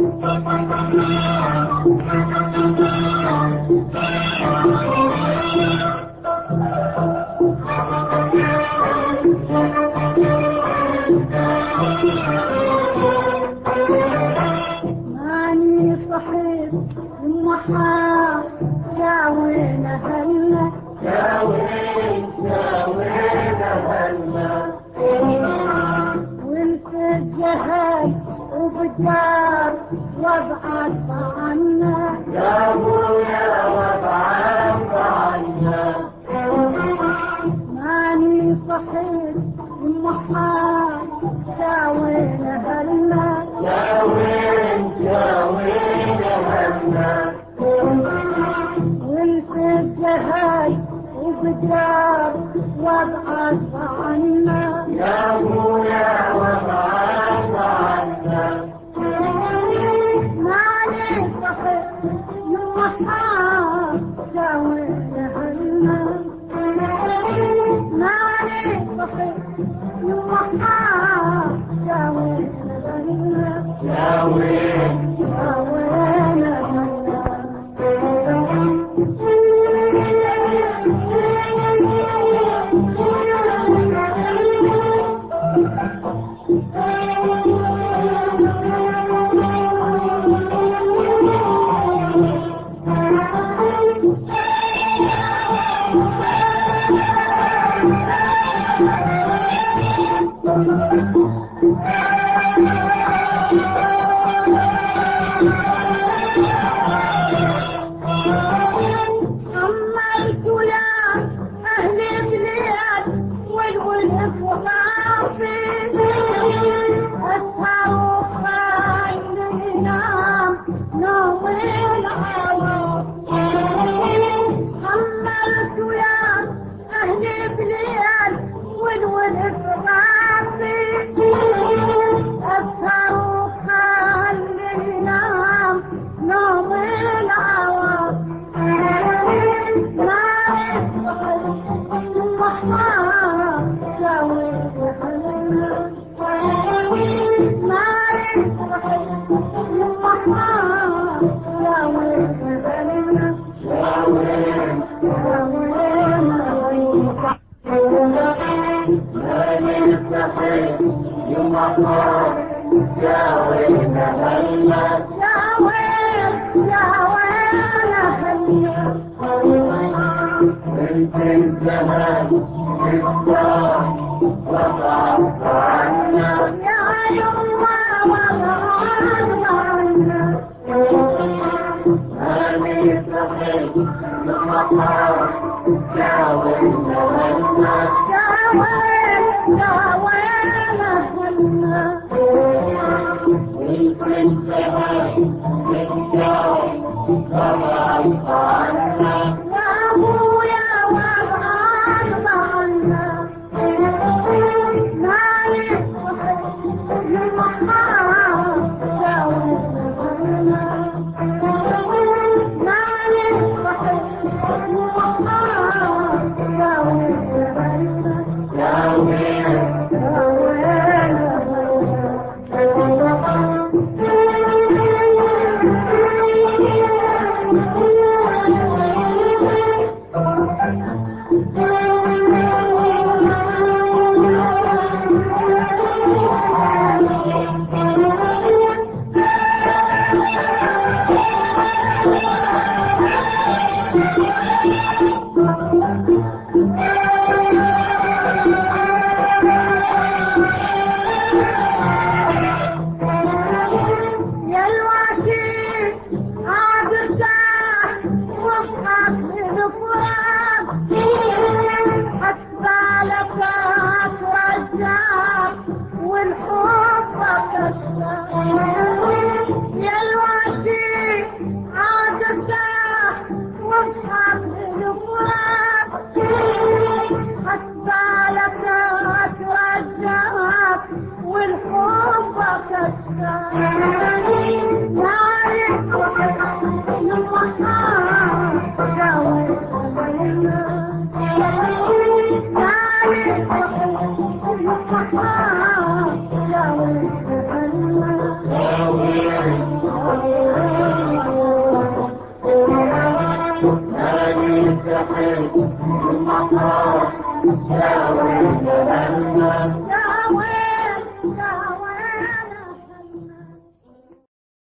ماني صحيت المحا يا وين هلا يا وين هلا وانت الجهل وبجار وابعد عنا يا ابويا وابعد عنا ماني صحيت المحا يا وين هلا يا وين هلا وانت الجهل وبجار وابعد عنا يا ابويا وابعد عنا ماني صحيت المحا يا وين هلا ماني صحيت المحا يا وين هلا يا وين وين يوم ما شاوي جبلنا